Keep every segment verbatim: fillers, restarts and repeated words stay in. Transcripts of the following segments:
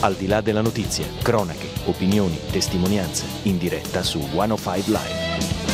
Al di là della notizia, cronache, opinioni, testimonianze, in diretta su centocinque Live.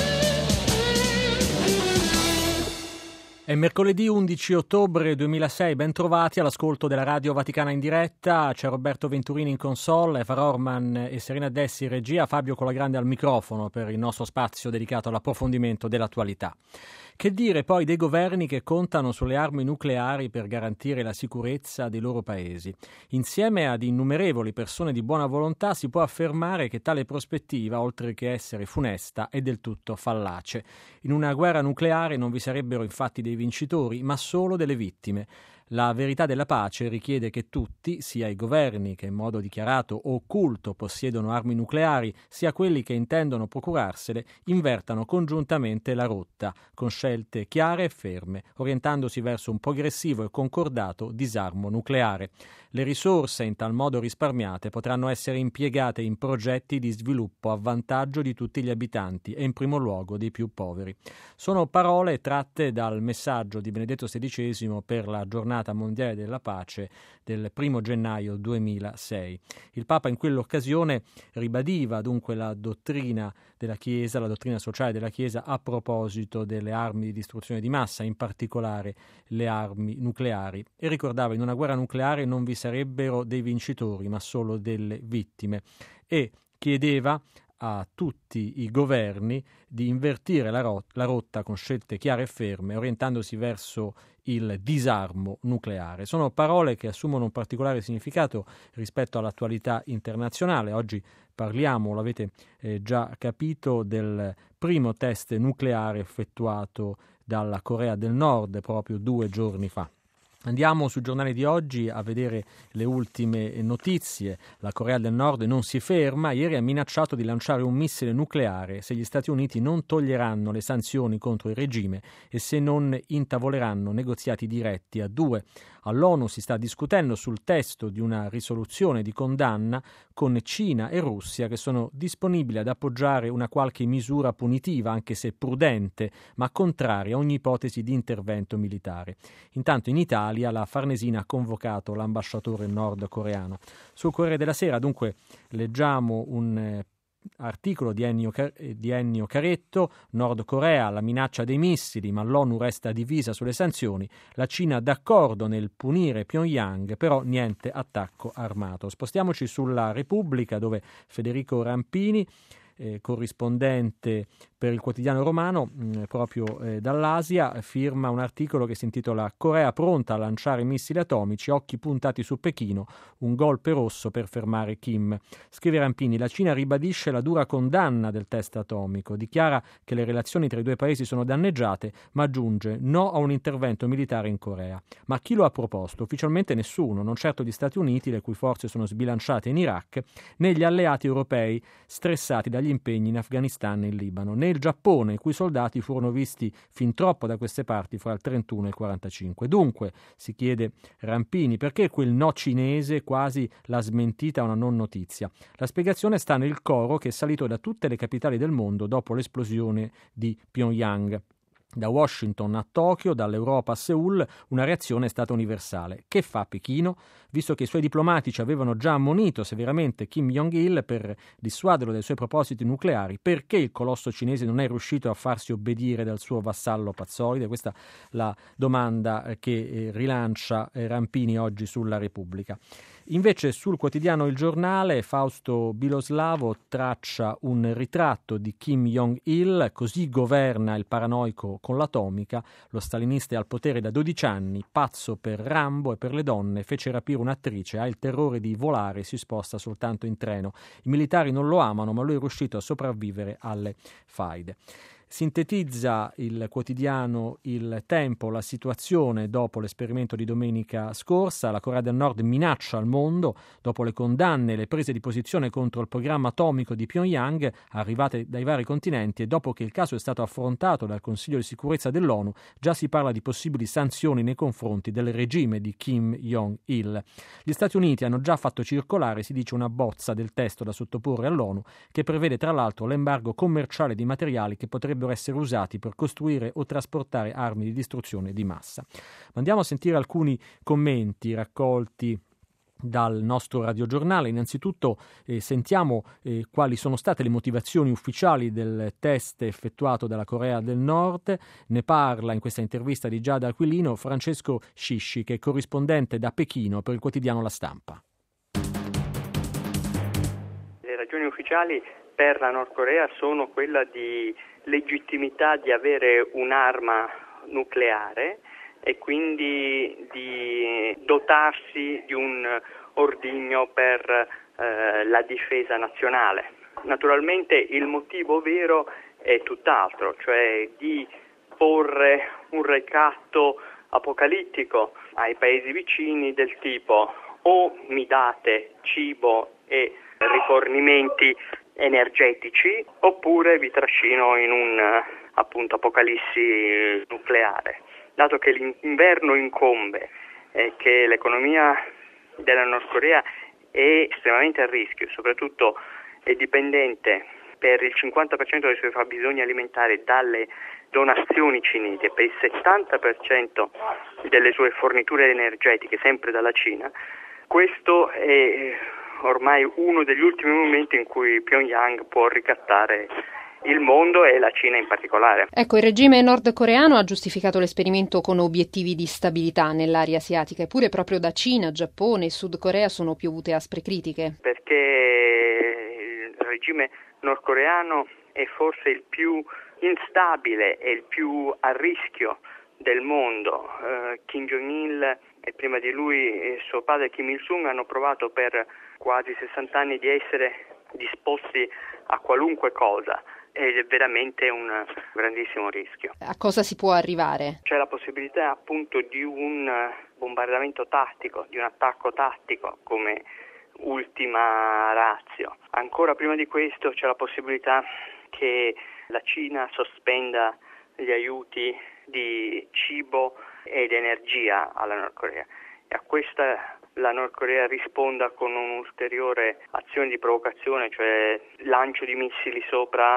È mercoledì undici ottobre duemilasei, ben trovati all'ascolto della Radio Vaticana in diretta. C'è Roberto Venturini in console, Eva Orman e Serena Dessi in regia, Fabio Colagrande al microfono per il nostro spazio dedicato all'approfondimento dell'attualità. Che dire poi dei governi che contano sulle armi nucleari per garantire la sicurezza dei loro paesi? Insieme ad innumerevoli persone di buona volontà si può affermare che tale prospettiva, oltre che essere funesta, è del tutto fallace. In una guerra nucleare non vi sarebbero infatti dei vincitori, ma solo delle vittime. La verità della pace richiede che tutti, sia i governi che in modo dichiarato o occulto possiedono armi nucleari, sia quelli che intendono procurarsele, invertano congiuntamente la rotta, con scelte chiare e ferme, orientandosi verso un progressivo e concordato disarmo nucleare. Le risorse in tal modo risparmiate potranno essere impiegate in progetti di sviluppo a vantaggio di tutti gli abitanti e in primo luogo dei più poveri. Sono parole tratte dal messaggio di Benedetto sedicesimo per la giornata mondiale della pace del primo gennaio duemilasei. Il Papa in quell'occasione ribadiva dunque la dottrina della Chiesa, la dottrina sociale della Chiesa a proposito delle armi di distruzione di massa, in particolare le armi nucleari, e ricordava: in una guerra nucleare non vi sarebbero dei vincitori ma solo delle vittime, e chiedeva a tutti i governi di invertire la, rot- la rotta con scelte chiare e ferme, orientandosi verso il disarmo nucleare. Sono parole che assumono un particolare significato rispetto all'attualità internazionale. Oggi parliamo, l'avete eh, già capito, del primo test nucleare effettuato dalla Corea del Nord proprio due giorni fa. Andiamo sui giornali di oggi a vedere le ultime notizie. La Corea del Nord non si ferma. Ieri ha minacciato di lanciare un missile nucleare se gli Stati Uniti non toglieranno le sanzioni contro il regime e se non intavoleranno negoziati diretti a due. All'ONU si sta discutendo sul testo di una risoluzione di condanna con Cina e Russia che sono disponibili ad appoggiare una qualche misura punitiva, anche se prudente, ma contraria a ogni ipotesi di intervento militare. Intanto in Italia la Farnesina ha convocato l'ambasciatore nordcoreano. Sul Corriere della Sera dunque leggiamo un eh, articolo di Ennio, di Ennio Caretto: Nord Corea, la minaccia dei missili, ma l'ONU resta divisa sulle sanzioni, la Cina d'accordo nel punire Pyongyang, però niente attacco armato. Spostiamoci sulla Repubblica, dove Federico Rampini, eh, corrispondente per il quotidiano romano, mh, proprio eh, dall'Asia, firma un articolo che si intitola "Corea pronta a lanciare missili atomici, occhi puntati su Pechino, un golpe rosso per fermare Kim". Scrive Rampini: la Cina ribadisce la dura condanna del test atomico, dichiara che le relazioni tra i due paesi sono danneggiate, ma aggiunge no a un intervento militare in Corea. Ma chi lo ha proposto? Ufficialmente nessuno, non certo gli Stati Uniti, le cui forze sono sbilanciate in Iraq, né gli alleati europei stressati dagli impegni in Afghanistan e in Libano, né il Giappone, i cui soldati furono visti fin troppo da queste parti fra il trentuno e il quarantacinque. Dunque, si chiede Rampini, perché quel no cinese quasi l'ha smentita una non notizia? La spiegazione sta nel coro che è salito da tutte le capitali del mondo dopo l'esplosione di Pyongyang. Da Washington a Tokyo, dall'Europa a Seoul, una reazione è stata universale. Che fa Pechino? Visto che i suoi diplomatici avevano già ammonito severamente Kim Jong-il per dissuaderlo dai suoi propositi nucleari, perché il colosso cinese non è riuscito a farsi obbedire dal suo vassallo pazzoide? Questa è la domanda che rilancia Rampini oggi sulla Repubblica. Invece sul quotidiano Il Giornale, Fausto Biloslavo traccia un ritratto di Kim Jong-il: così governa il paranoico con l'atomica, lo stalinista è al potere da dodici anni, pazzo per Rambo e per le donne, fece rapire un'attrice, ha il terrore di volare e si sposta soltanto in treno. I militari non lo amano, ma lui è riuscito a sopravvivere alle faide. Sintetizza il quotidiano Il Tempo la situazione dopo l'esperimento di domenica scorsa. La Corea del Nord minaccia il mondo dopo le condanne e le prese di posizione contro il programma atomico di Pyongyang arrivate dai vari continenti, e dopo che il caso è stato affrontato dal Consiglio di sicurezza dell'ONU già si parla di possibili sanzioni nei confronti del regime di Kim Jong-il. Gli Stati Uniti hanno già fatto circolare, si dice, una bozza del testo da sottoporre all'ONU che prevede tra l'altro l'embargo commerciale di materiali che potrebbero essere usati per costruire o trasportare armi di distruzione di massa. Ma andiamo a sentire alcuni commenti raccolti dal nostro radiogiornale. Innanzitutto eh, sentiamo eh, quali sono state le motivazioni ufficiali del test effettuato dalla Corea del Nord. Ne parla in questa intervista di Giada Aquilino Francesco Scisci, che è corrispondente da Pechino per il quotidiano La Stampa. Le ragioni ufficiali per la Nord Corea sono quella di legittimità di avere un'arma nucleare e quindi di dotarsi di un ordigno per eh, la difesa nazionale. Naturalmente il motivo vero è tutt'altro, cioè di porre un ricatto apocalittico ai paesi vicini del tipo: o mi date cibo e rifornimenti energetici oppure vi trascino in un appunto apocalissi nucleare. Dato che l'inverno incombe e che l'economia della Nord Corea è estremamente a rischio, soprattutto è dipendente per il cinquanta per cento dei suoi fabbisogni alimentari dalle donazioni cinesi e per il settanta per cento delle sue forniture energetiche sempre dalla Cina, questo è ormai uno degli ultimi momenti in cui Pyongyang può ricattare il mondo e la Cina in particolare. Ecco, il regime nordcoreano ha giustificato l'esperimento con obiettivi di stabilità nell'area asiatica, eppure proprio da Cina, Giappone e Sud Corea sono piovute aspre critiche. Perché il regime nordcoreano è forse il più instabile e il più a rischio del mondo. Uh, Kim Jong-il e prima di lui suo padre Kim Il-sung hanno provato per quasi sessanta anni di essere disposti a qualunque cosa. Ed è veramente un grandissimo rischio. A cosa si può arrivare? C'è la possibilità appunto di un bombardamento tattico, di un attacco tattico come ultima ratio. Ancora prima di questo c'è la possibilità che la Cina sospenda gli aiuti di cibo ed energia alla Nord Corea e a questa la Nord Corea risponda con un'ulteriore azione di provocazione, cioè lancio di missili sopra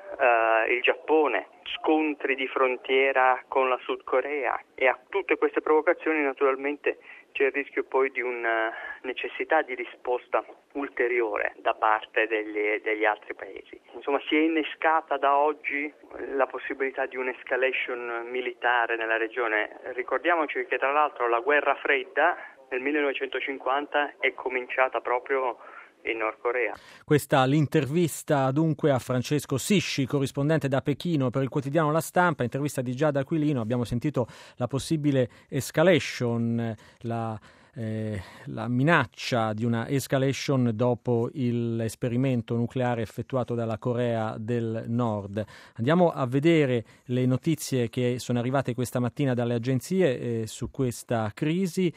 uh, il Giappone, scontri di frontiera con la Sud Corea, e a tutte queste provocazioni naturalmente c'è il rischio poi di una necessità di risposta ulteriore da parte degli, degli altri paesi. Insomma, si è innescata da oggi la possibilità di un'escalation militare nella regione. Ricordiamoci che tra l'altro la guerra fredda nel millenovecentocinquanta è cominciata proprio in Nord Corea. Questa l'intervista dunque a Francesco Scisci, corrispondente da Pechino per il quotidiano La Stampa, intervista di Giada Aquilino. Abbiamo sentito la possibile escalation, la, eh, la minaccia di una escalation dopo l'esperimento nucleare effettuato dalla Corea del Nord. Andiamo a vedere le notizie che sono arrivate questa mattina dalle agenzie eh, su questa crisi.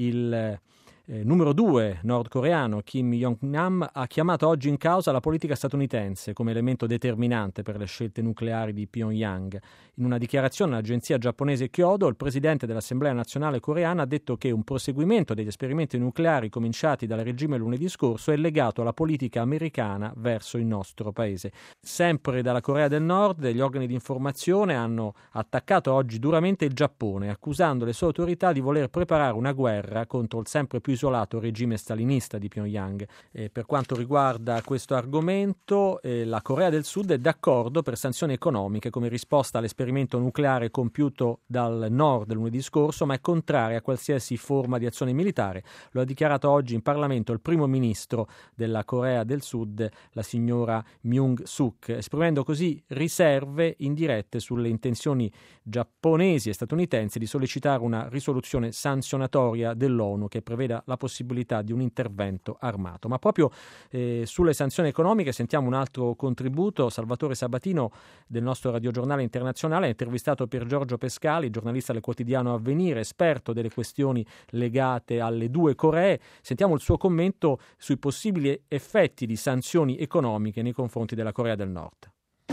Il Eh, numero due nordcoreano Kim Jong-nam ha chiamato oggi in causa la politica statunitense come elemento determinante per le scelte nucleari di Pyongyang. In una dichiarazione all'agenzia giapponese Kyodo, il presidente dell'Assemblea nazionale coreana ha detto che un proseguimento degli esperimenti nucleari cominciati dal regime lunedì scorso è legato alla politica americana verso il nostro paese. Sempre dalla Corea del Nord, gli organi di informazione hanno attaccato oggi duramente il Giappone, accusando le sue autorità di voler preparare una guerra contro il sempre più isolato regime stalinista di Pyongyang. Eh, per quanto riguarda questo argomento, eh, la Corea del Sud è d'accordo per sanzioni economiche come risposta all'esperimento nucleare compiuto dal Nord lunedì scorso, ma è contraria a qualsiasi forma di azione militare. Lo ha dichiarato oggi in Parlamento il primo ministro della Corea del Sud, la signora Myung-suk, esprimendo così riserve indirette sulle intenzioni giapponesi e statunitensi di sollecitare una risoluzione sanzionatoria dell'ONU che preveda la possibilità di un intervento armato. Ma proprio eh, sulle sanzioni economiche sentiamo un altro contributo. Salvatore Sabatino del nostro radiogiornale internazionale ha intervistato Pier Giorgio Pescali, giornalista del quotidiano Avvenire, esperto delle questioni legate alle due Coree. Sentiamo il suo commento sui possibili effetti di sanzioni economiche nei confronti della Corea del Nord.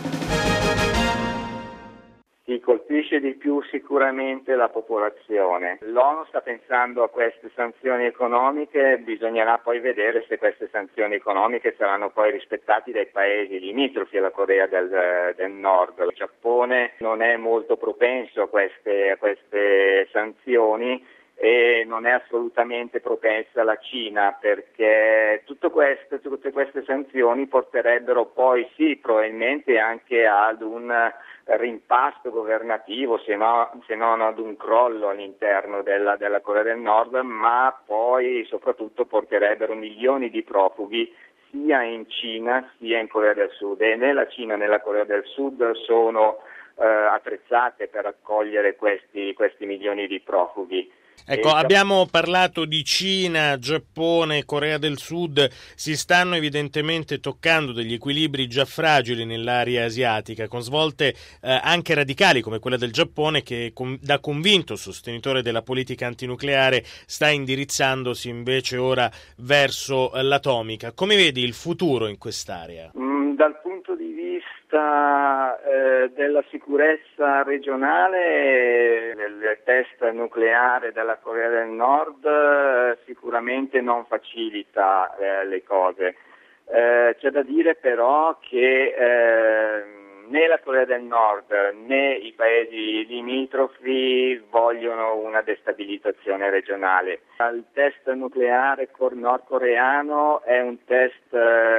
Chi colpisce di più sicuramente la popolazione. L'ONU sta pensando a queste sanzioni economiche, bisognerà poi vedere se queste sanzioni economiche saranno poi rispettate dai paesi limitrofi alla Corea del, del Nord. Il Giappone non è molto propenso a queste, a queste sanzioni e non è assolutamente propensa alla Cina, perché tutto questo, tutte queste sanzioni porterebbero poi sì probabilmente anche ad un rimpasto governativo, se, no, se non ad un crollo all'interno della, della Corea del Nord, ma poi soprattutto porterebbero milioni di profughi sia in Cina sia in Corea del Sud, e né la Cina né la Corea del Sud sono eh, attrezzate per accogliere questi, questi milioni di profughi. Ecco, abbiamo parlato di Cina, Giappone, Corea del Sud, si stanno evidentemente toccando degli equilibri già fragili nell'area asiatica, con svolte eh, anche radicali come quella del Giappone, che com- da convinto sostenitore della politica antinucleare sta indirizzandosi invece ora verso eh, l'atomica. Come vedi il futuro in quest'area? Mm, dal punto di vista eh, della sicurezza regionale, del test nucleare della Corea del Nord eh, sicuramente non facilita eh, le cose. Eh, c'è da dire però che eh, né la Corea del Nord né i paesi limitrofi vogliono una destabilizzazione regionale. Il test nucleare nordcoreano è un test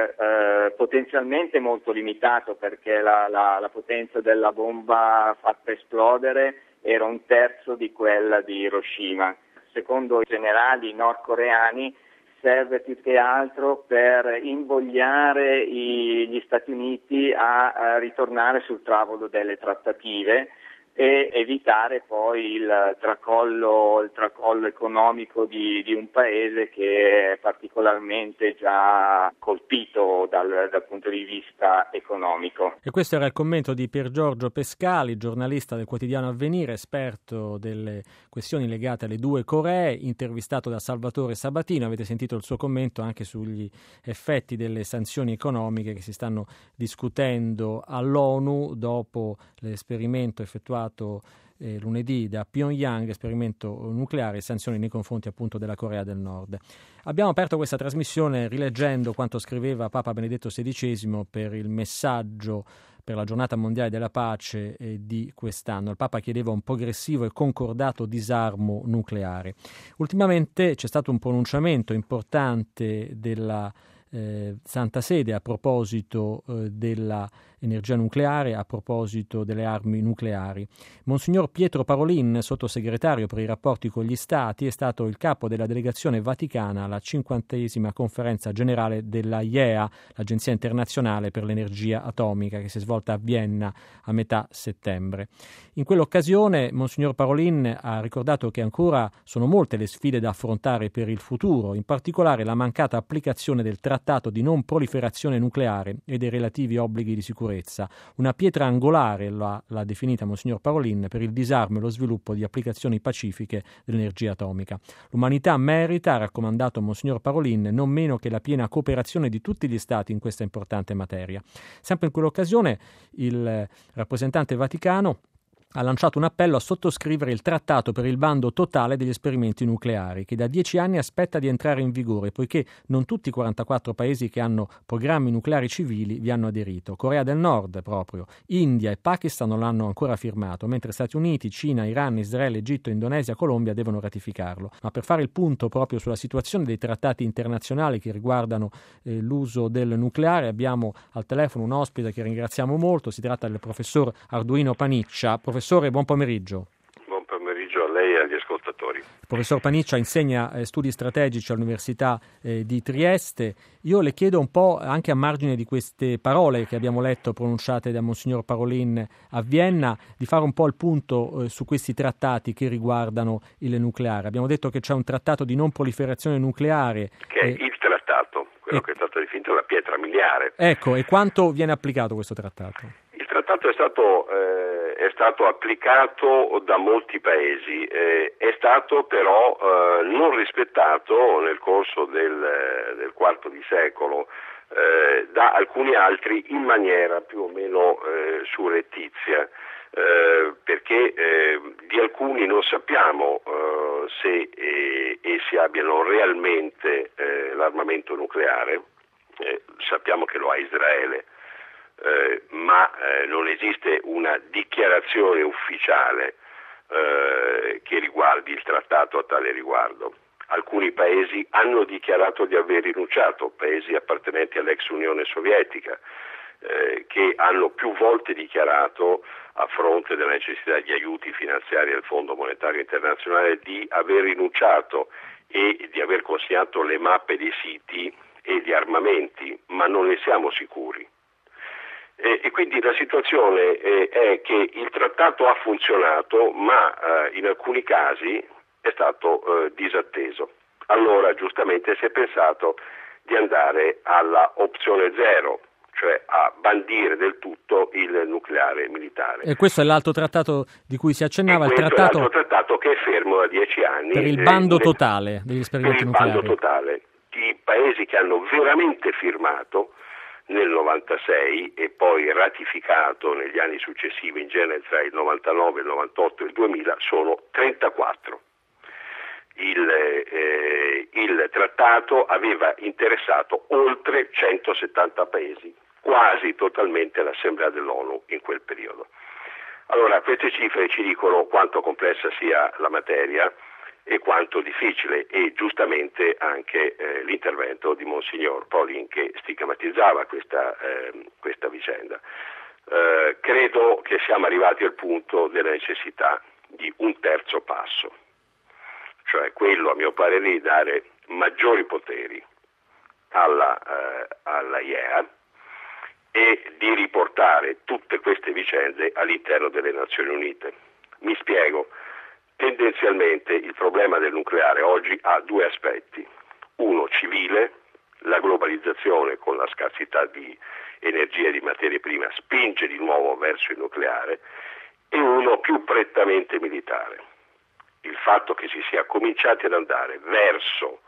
eh, potenzialmente molto limitato, perché la, la, la potenza della bomba fatta esplodere era un terzo di quella di Hiroshima. Secondo i generali nordcoreani serve più che altro per invogliare i, gli Stati Uniti a, a ritornare sul tavolo delle trattative e evitare poi il tracollo, il tracollo economico di, di un paese che è particolarmente già colpito dal, dal punto di vista economico. E questo era il commento di Pier Giorgio Pescali, giornalista del quotidiano Avvenire, esperto delle questioni legate alle due Coree, intervistato da Salvatore Sabatino. Avete sentito il suo commento anche sugli effetti delle sanzioni economiche che si stanno discutendo all'ONU dopo l'esperimento effettuato Eh, lunedì da Pyongyang, esperimento nucleare e sanzioni nei confronti appunto della Corea del Nord. Abbiamo aperto questa trasmissione rileggendo quanto scriveva Papa Benedetto sedicesimo per il messaggio per la giornata mondiale della pace eh, di quest'anno. Il Papa chiedeva un progressivo e concordato disarmo nucleare. Ultimamente c'è stato un pronunciamento importante della Eh, Santa Sede a proposito eh, dell'energia nucleare, a proposito delle armi nucleari. Monsignor Pietro Parolin, sottosegretario per i rapporti con gli Stati, è stato il capo della delegazione vaticana alla cinquantesima conferenza generale della I E A, l'Agenzia Internazionale per l'Energia Atomica, che si è svolta a Vienna a metà settembre. In quell'occasione Monsignor Parolin ha ricordato che ancora sono molte le sfide da affrontare per il futuro, in particolare la mancata applicazione del trattato di non proliferazione nucleare e dei relativi obblighi di sicurezza, una pietra angolare, l'ha, l'ha definita Monsignor Parolin, per il disarmo e lo sviluppo di applicazioni pacifiche dell'energia atomica. L'umanità merita, ha raccomandato Monsignor Parolin, non meno che la piena cooperazione di tutti gli Stati in questa importante materia. Sempre in quell'occasione il rappresentante vaticano ha lanciato un appello a sottoscrivere il trattato per il bando totale degli esperimenti nucleari, che da dieci anni aspetta di entrare in vigore, poiché non tutti i quarantaquattro paesi che hanno programmi nucleari civili vi hanno aderito. Corea del Nord proprio, India e Pakistan non l'hanno ancora firmato, mentre Stati Uniti, Cina, Iran, Israele, Egitto, Indonesia, Colombia devono ratificarlo. Ma per fare il punto proprio sulla situazione dei trattati internazionali che riguardano eh, l'uso del nucleare, abbiamo al telefono un ospite che ringraziamo molto, si tratta del professor Arduino Paniccia. Professore, buon pomeriggio. Buon pomeriggio a lei e agli ascoltatori. Il professor Paniccia insegna eh, studi strategici all'Università eh, di Trieste. Io le chiedo un po', anche a margine di queste parole che abbiamo letto pronunciate da Monsignor Parolin a Vienna, di fare un po' il punto eh, su questi trattati che riguardano il nucleare. Abbiamo detto che c'è un trattato di non proliferazione nucleare. Che è eh, il trattato, quello eh, che è stato definito la pietra miliare. Ecco, e quanto viene applicato questo trattato? Il trattato è stato... Eh, è stato applicato da molti paesi, eh, è stato però eh, non rispettato nel corso del, del quarto di secolo eh, da alcuni altri in maniera più o meno eh, surrettizia, eh, perché eh, di alcuni non sappiamo eh, se eh, essi abbiano realmente eh, l'armamento nucleare, eh, sappiamo che lo ha Israele. Eh, ma eh, non esiste una dichiarazione ufficiale eh, che riguardi il trattato a tale riguardo. Alcuni paesi hanno dichiarato di aver rinunciato, paesi appartenenti all'ex Unione Sovietica, eh, che hanno più volte dichiarato, a fronte della necessità di aiuti finanziari del Fondo Monetario Internazionale, di aver rinunciato e di aver consegnato le mappe dei siti e di armamenti, ma non ne siamo sicuri. E, e quindi la situazione eh, è che il trattato ha funzionato, ma eh, in alcuni casi è stato eh, disatteso. Allora giustamente si è pensato di andare alla opzione zero, cioè a bandire del tutto il nucleare militare. E questo è l'altro trattato di cui si accennava, il trattato... è l'altro trattato che è fermo da dieci anni. Per il bando eh, totale degli esperimenti per il nucleari. bando totale. I paesi che hanno veramente firmato nel novantasei e poi ratificato negli anni successivi, in genere tra il novantanove, il novantotto e il duemila, sono trentaquattro. Il, eh, il trattato aveva interessato oltre centosettanta paesi, quasi totalmente l'Assemblea dell'ONU in quel periodo. Allora, queste cifre ci dicono quanto complessa sia la materia e quanto difficile, e giustamente anche eh, l'intervento di Monsignor Paulin, che stigmatizzava questa, eh, questa vicenda. Eh, credo che siamo arrivati al punto della necessità di un terzo passo, cioè quello, a mio parere, di dare maggiori poteri alla, eh, alla I E A e di riportare tutte queste vicende all'interno delle Nazioni Unite. Mi spiego. Tendenzialmente il problema del nucleare oggi ha due aspetti: uno civile, la globalizzazione con la scarsità di energia e di materie prime spinge di nuovo verso il nucleare, e uno più prettamente militare. Il fatto che si sia cominciati ad andare verso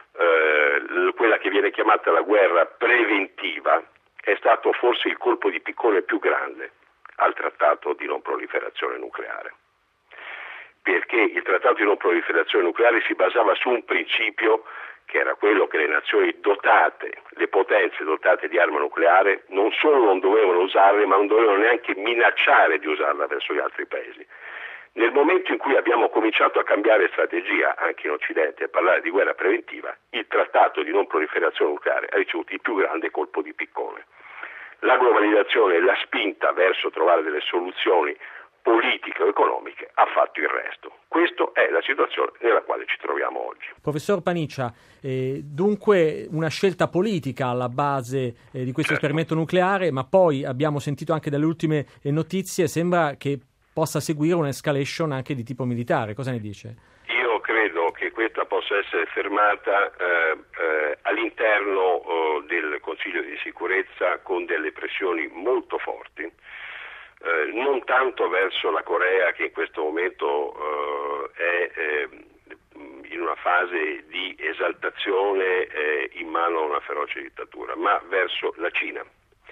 eh, quella che viene chiamata la guerra preventiva è stato forse il colpo di piccone più grande al trattato di non proliferazione nucleare, perché il trattato di non proliferazione nucleare si basava su un principio che era quello che le nazioni dotate, le potenze dotate di arma nucleare, non solo non dovevano usarle, ma non dovevano neanche minacciare di usarla verso gli altri paesi. Nel momento in cui abbiamo cominciato a cambiare strategia, anche in Occidente, a parlare di guerra preventiva, il trattato di non proliferazione nucleare ha ricevuto il più grande colpo di piccone. La globalizzazione e la spinta verso trovare delle soluzioni politiche o economiche ha fatto il resto. Questa è la situazione nella quale ci troviamo oggi. Professor Paniccia, eh, dunque una scelta politica alla base eh, di questo certo. esperimento nucleare, ma poi abbiamo sentito anche dalle ultime eh, notizie, sembra che possa seguire un'escalation anche di tipo militare. Cosa ne dice? Io credo che questa possa essere fermata eh, eh, all'interno eh, del Consiglio di sicurezza con delle pressioni molto forti. Eh, non tanto verso la Corea, che in questo momento eh, è eh, in una fase di esaltazione eh, in mano a una feroce dittatura, ma verso la Cina.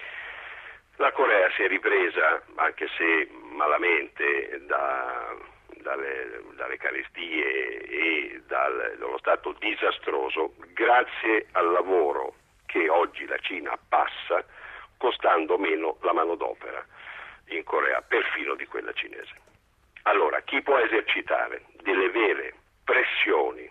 La Corea si è ripresa, anche se malamente, da, dalle, dalle carestie e dal, dallo stato disastroso, grazie al lavoro che oggi la Cina passa, costando meno la manodopera in Corea, perfino di quella cinese. Allora, chi può esercitare delle vere pressioni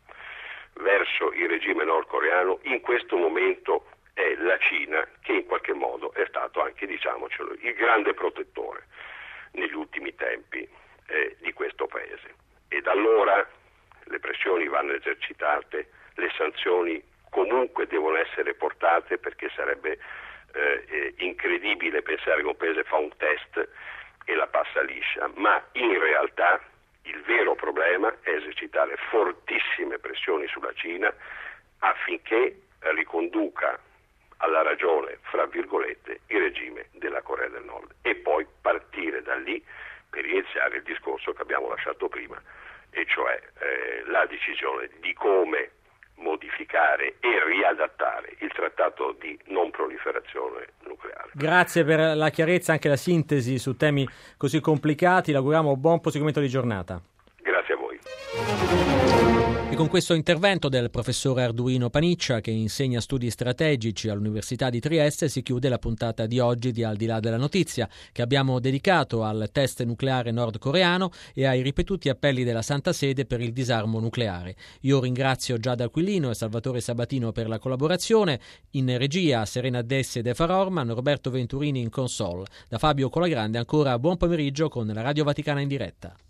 verso il regime nordcoreano in questo momento è la Cina, che in qualche modo è stato anche, diciamocelo, il grande protettore negli ultimi tempi eh, di questo paese. Ed allora le pressioni vanno esercitate, le sanzioni comunque devono essere portate, perché sarebbe eh, incredibile pensare che un paese fa un test e la passa liscia, ma in realtà il vero problema è esercitare fortissime pressioni sulla Cina affinché riconduca alla ragione, fra virgolette, il regime della Corea del Nord, e poi partire da lì per iniziare il discorso che abbiamo lasciato prima, e cioè eh, la decisione di come modificare e riadattare il trattato di non proliferazione nucleare. Grazie per la chiarezza e anche la sintesi su temi così complicati, le auguriamo buon proseguimento di giornata. Grazie a voi. con questo intervento del professore Arduino Paniccia, che insegna studi strategici all'Università di Trieste, si chiude la puntata di oggi di Al di là della notizia, che abbiamo dedicato al test nucleare nordcoreano e ai ripetuti appelli della Santa Sede per il disarmo nucleare. Io ringrazio Giada Aquilino e Salvatore Sabatino per la collaborazione. In regia Serena Dessi ed Efa Rorman, Roberto Venturini in console. Da Fabio Colagrande ancora buon pomeriggio con la Radio Vaticana in diretta.